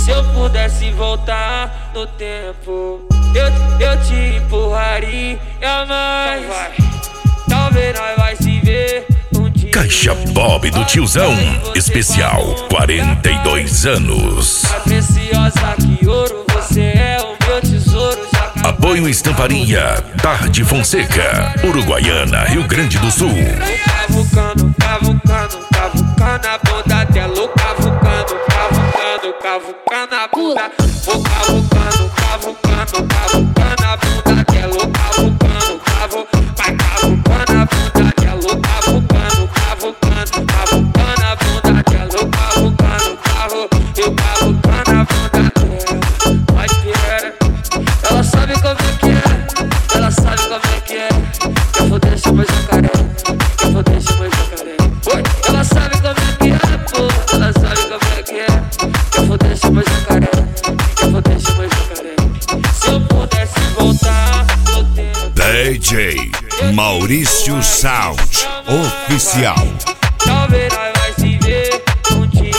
Se eu pudesse voltar no tempo, eu te empurraria mais. Talvez nós vai se ver um dia. Caixa Bob do Tiozão, especial 42 anos. Mais preciosa que ouro, você é o meu tesouro. Apoio Estamparia, Tarde Fonseca, Uruguaiana, Rio Grande do Sul. Cavucando, cavucando, cavucando a bunda dela. Cavucando, cavucando, cavucando a bunda. Vou cavucando, cavucando, cavucando a bunda dela. Cavucando, vai cavucando a bunda dela. Cavucando, cavucando, cavucando a bunda dela. Cavucando, eu cavucando a bunda dela. Mas que era, ela sabe como é que é, ela sabe como é que é. Eu vou deixar meu jacaré, eu vou deixar meu jacaré. Oi, ela sabe como é que é, pô, ela sabe como é que é. Eu vou deixar meu jacaré, eu vou deixar meu jacaré. Se eu pudesse voltar no tempo. DJ Maurício Sound Oficial. Talvez nós vai se ver um dia.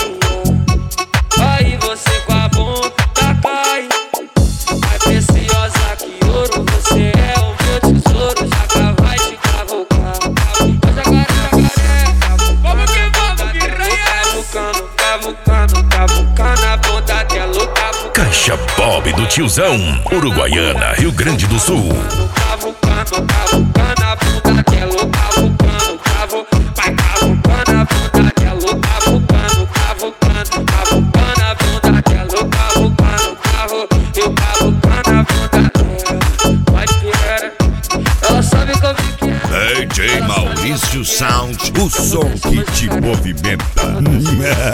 Aí você com a bunda cai. Mais preciosa que ouro, você é o meu tesouro. Jaca vai te cavucar. Jacaré, jacaré, vamos que raia. Cavucando, cavucando, cavucando a bunda dela. Caixa Bob do Tiozão, Uruguaiana, Rio Grande do Sul. Cavucando, cavucando a bunda dela. Cavucando, vai cavucando a bunda dela. Cavucando, cavucando, cavucando a bunda dela. Cavucando, eu cavucando a bunda dela. Mas que era, ela sabe como é que é. DJ Maurício Sound, o som que te movimenta.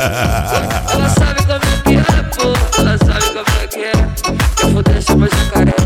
Ela sabe como é que é, pô, ela sabe como é que é. Eu vou deixar meu jacaré,